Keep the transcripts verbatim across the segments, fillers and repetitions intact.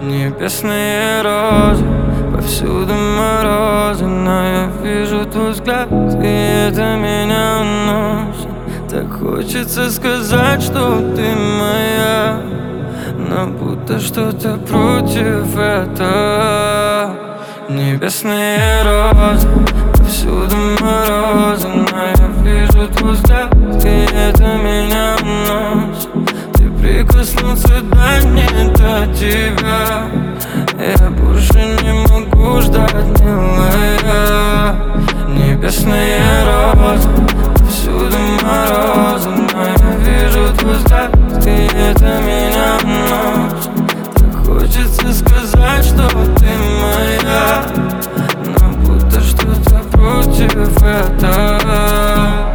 Небесные розы, повсюду морозы, но я вижу твой взгляд, и это меня уносит. Так хочется сказать, что ты моя, но будто что-то против этого. Небесные розы, повсюду морозы, но я вижу твой взгляд, и это меня уносит. Ты прикоснуться до не до тебя, я больше не могу ждать, милая. Небесные розы, повсюду морозы, но я вижу твой взгляд, и это меня уносит. Так хочется сказать, что ты моя, но будто что-то против этого.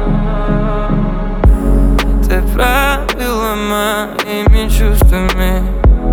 Ты правила моими чувствами,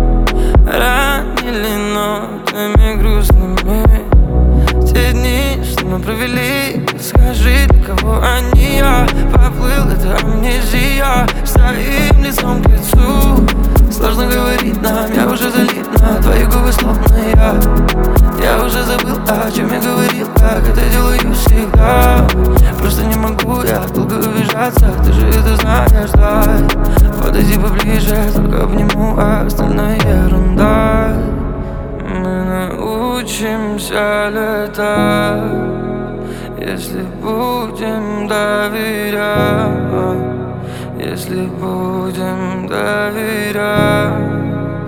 ранили нотами грустными. Те дни, что мы провели, скажи, для кого они? Я поплыл, это амнезия, стоим лицом к лицу. Сложно говорить нам, я уже залит на твои губы, словно я. Я уже забыл, о чем я говорил, как это делаю всегда. Просто не могу я долго убежаться, ты же это знаешь, да. Подойди поближе, только обниму, а остальное ерунда. Мы научимся летать, если будем доверять, если будем доверять.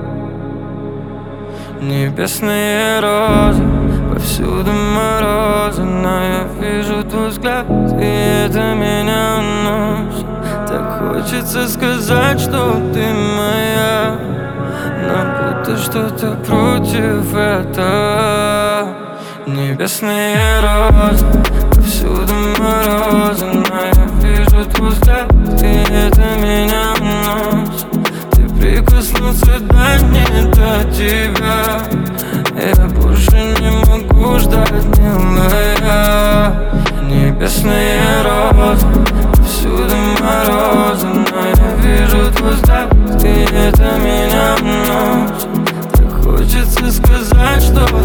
Небесные розы, повсюду морозы, но я вижу твой взгляд, и это меня уносит. Так хочется сказать, что ты моя, но будто что-то против этого. Небесные розы, повсюду морозы, но я вижу твой взгляд, и это меня уносит. Ты прикоснуться до не до тебя, я больше не могу ждать, милая. Небесные розы, повсюду морозы, но я вижу твой взгляд, и это меня уносит. Так хочется сказать, что